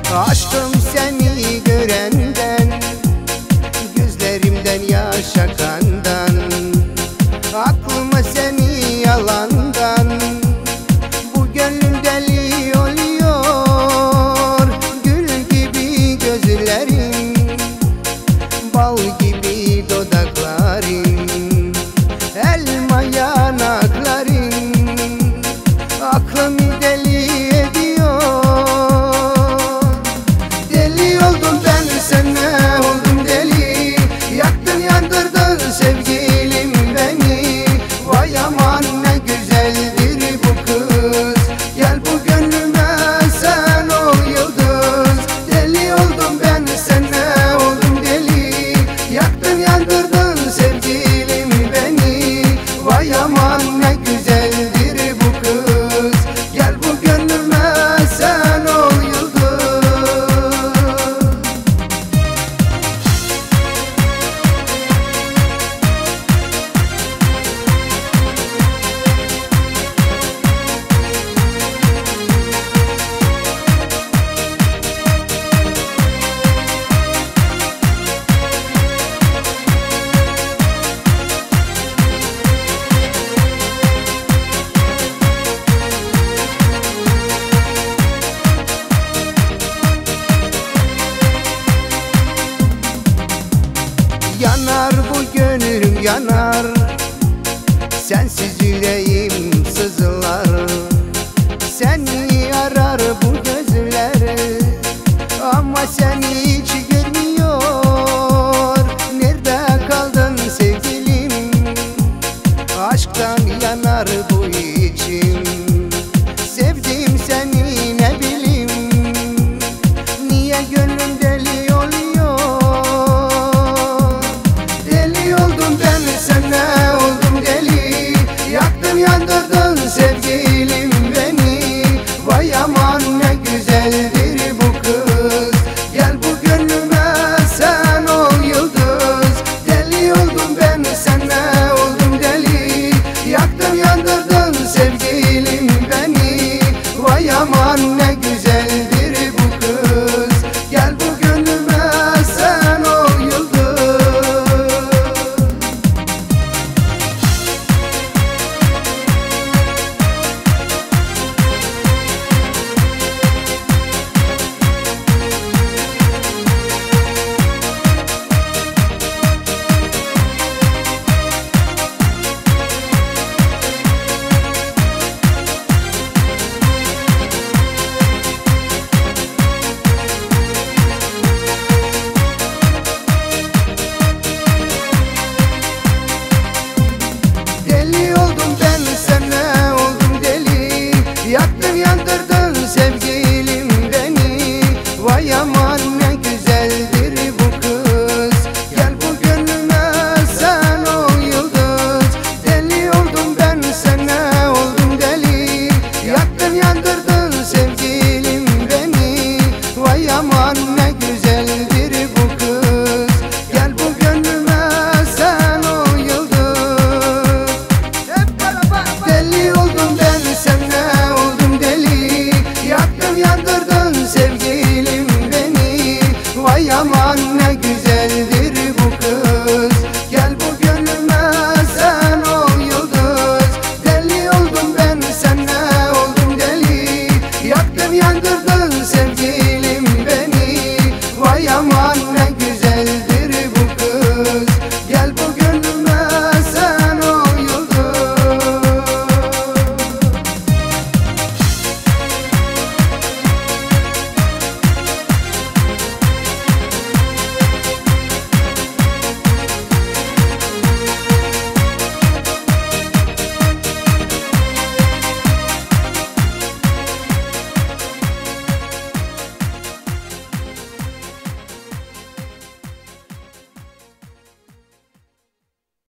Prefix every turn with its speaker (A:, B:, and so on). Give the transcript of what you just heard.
A: Aşkım seni görenden, gözlerimden yaş akandan, aklıma seni yalandan, bu gönlüm deli oluyor. Gül gibi gözlerin, bal gibi dudakların, elma yanakların, aklımı deli ediyor. Deli oldum ben sana, oldum deli. Yaktın yandırdın sevgilim beni. Vay aman ne güzeldir bu kız. Gel bu gönlüme sen ol yıldız. Deli oldum ben sana, oldum deli. Yaktın yandırdın sevgilim beni. Vay aman ne güzeldir bu kız. Gel bu gönlüme sen ol yıldız. Yanar bu gönlüm yanar, sensiz yüreğim sızlar. Seni arar bu gözler, ama seni hiç görmüyor. Nerede kaldın sevgilim? Aşktan yanar bu içim. Sevdim seni ne bileyim, niye gönlüm deli oluyor? Deli oldum ben sana, oldum deli. Yaktın yandırdın sevgilim beni. Vay aman ne güzeldir bu kız. Gel bu gönlüme sen ol yıldız. Deli oldum ben sana, oldum deli. Yaktın yandırdın sevgilim beni. Vay aman ne güzeldir bu kız. Gel bu gönlüme sen ol yıldız. Deli oldum ben sana, oldum deli. Yaktın yandırdın sevgilim beni. Vay aman ne güzeldir bu kız. Gel bu gönlüme sen ol yıldız. Deli oldum ben sana, oldum deli. Yaktın yandırdın sevgilim